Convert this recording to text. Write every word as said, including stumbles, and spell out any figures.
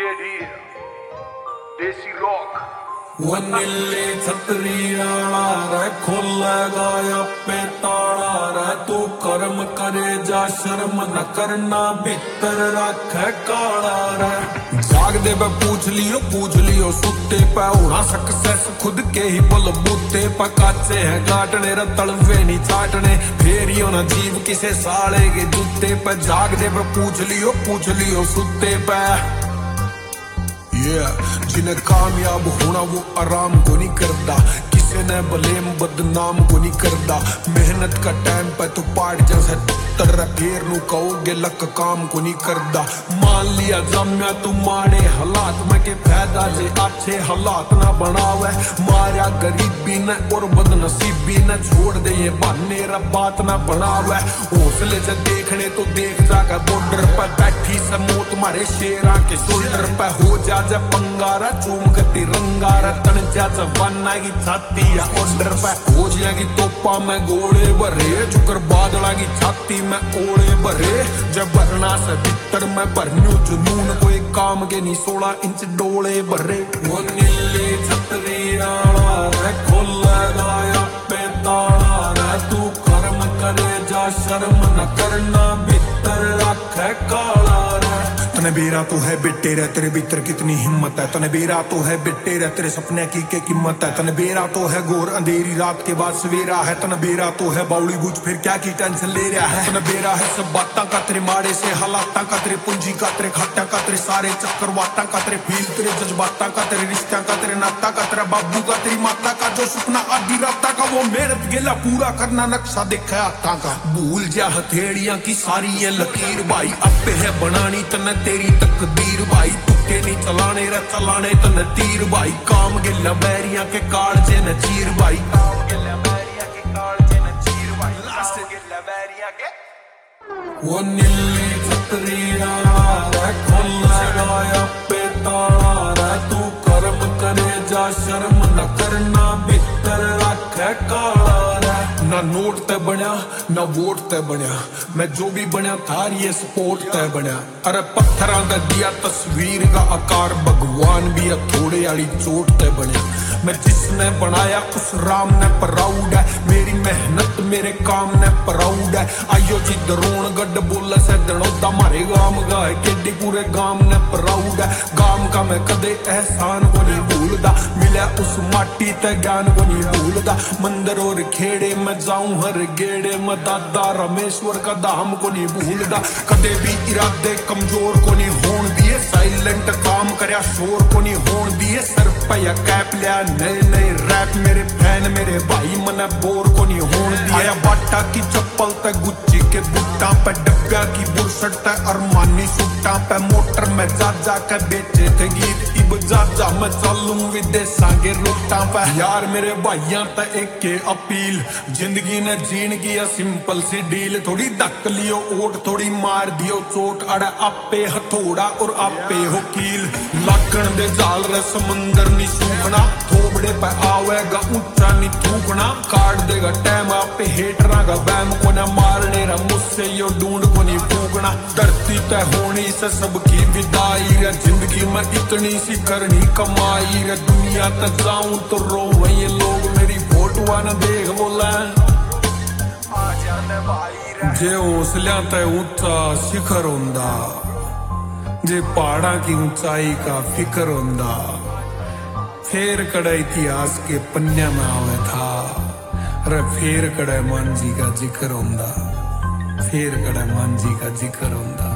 KD देसी rock वो नीली छतरी आला रे खोलेगा अपे ताला रे तू कर्म करे जा शर्म न करना भीतर रखे काला रे जाग दे पे पूछ लियो पूछ लियो सुते पे होना सक्सेस खुद के ही बलबूते पे काचे है गाटने रे तलवे नहीं चाटने फेरियो ना जीव किसे साले के जूते पे जाग दे पे पूछ लियो पूछ लियो सुते पे Yeah, जिन्हें कामयाब होना वो आराम को नहीं करता किसी ने बलेम बदनाम को नहीं करता मेहनत का टाइम पे तो पाट जैसे तर फिर नू कहोगे लक काम को नहीं करता मान लिया जम्या तू माड़े हालात में के फायदा जे अच्छे हालात ना बनावे मारा गरीबी ने और बदनसीबी ने छोड़ दे ये बहाने रा बात ना बनावे हौसले से देखने तो देख जाकर बॉर्डर पर बैठी से मौत मारे शेरा के शोल्डर पे हो जा जा पंगारा चूम के तिरंगारा तन जा जवाना की छाती या ऑर्डर पे हो जाएगी तोपा में गोले भरे चुकर बादला की छाती में ओले भरे जब भरना से भीतर में भरनू जुनून कोई काम के नहीं सोलह इंच डोले भरे वो नीली छतरी आला रे खोलेगा अपे ताला रे तू कर्म करे जा शर्म न करना भीतर रखे काला रे तने बेरा तो है बेटे रे तेरे भीतर कितनी हिम्मत है तने बेरा तो है बेटे रे तेरे सपने की के कीमत है तने बेरा तो है घोर अंधेरी रात के बाद सवेरा है तने बेरा तो है बाउली बुझ फिर क्या की टेंशन ले रहा है तने बेरा है सब बातां का तेरे माड़े से हालातां का तेरे पूंजी का तेरे खाटा का तेरे सारे चक्कर वातां का तेरे फील तेरे जज्बातां का तेरे रिश्ता का तेरे नाता का तेरा बाबू का तेरी माता का जो सपना आधी राता का वो मेहनत गेला पूरा करना नक्शा देखा आता का भूल जा हथेड़ियां की सारी ये लकीर भाई अपे है बनानी तने तेरी तकदीर भाई तुक्के नहीं चलाने रे चलाने तने तीर भाई काम के लबैरिया के कालजे न चीर भाई काम के लबैरिया के कालजे न चीर भाई लास्ट के लबैरिया के वो नीली छतरी आला रे खोलेगा अपे ताला रे तू कर्म करे जा शर्म न करना भीतर रखे काला रे ना नोट ते बनया ना वोट ते बनया मैं जो भी बनया थार ये सपोर्ट ते बनया अरे पत्थरां दा दिया तस्वीर का आकार भगवान भी थोड़े वाली चोट ते बनया मैं जिसने बनाया उस राम ने प्राउड है मेरी मेहनत मेरे काम ने प्राउड है आयो जी दरोण गड बोले से दड़ोदा मारे गाम गाए केडी पूरे गाम ने प्राउड है गाम का मैं कदे एहसान को नहीं भूलदा मिला उस माटी ते ज्ञान को नहीं भूलदा मंदिर और खेड़े में जाऊं हर गेड़े में दादा रामेश्वर का धाम को नहीं भूलदा कदे भी इरादे कमजोर को नहीं होन दिए साइलेंट काम करया शोर को नहीं होन दिए सर पे या कैप लिया नए नए रैप मेरे फैन मेरे भाई मने बोर को नहीं होन दिया आया बाटा की चप्पल ते गुच्ची के बुट्टा पे डब्बा की बुरसट ते अरमानी सुट्टा पे मोटर में जा जा के बेचे थे गीत इब जा जा मैं चलूं विदेशा के रुट्टा पे यार मेरे भाइयां ते एक के अपील जिंदगी ने जीन की सिंपल सी डील थोड़ी धक लियो ओट थोड़ी मार दियो चोट अड़ आपे हथौड़ा और आपे हो कील लाकण दे जाल रे समंदर नी सूखना थोबड़े पे आवेगा ऊंचा नी थूकना काट देगा टाइम आपे हेटरा का बैम को ना मारने रा मुझसे यो ढूंढ को नहीं फूकना धरती तय होनी से सबकी विदाई रे जिंदगी में इतनी सी करनी कमाई रे दुनिया तक जाऊं तो रो ये लोग मेरी फोटो न देख बोला जे हौसल्या ते ऊंचा शिखर होंदा जे पहाड़ा की ऊंचाई का फिक्र होंदा फेर कड़ा इतिहास के पन्या में आवे था रे फेर कड़ा मान जी का जिक्र होंदा फेर कड़ा मान जी का जिक्र होंदा।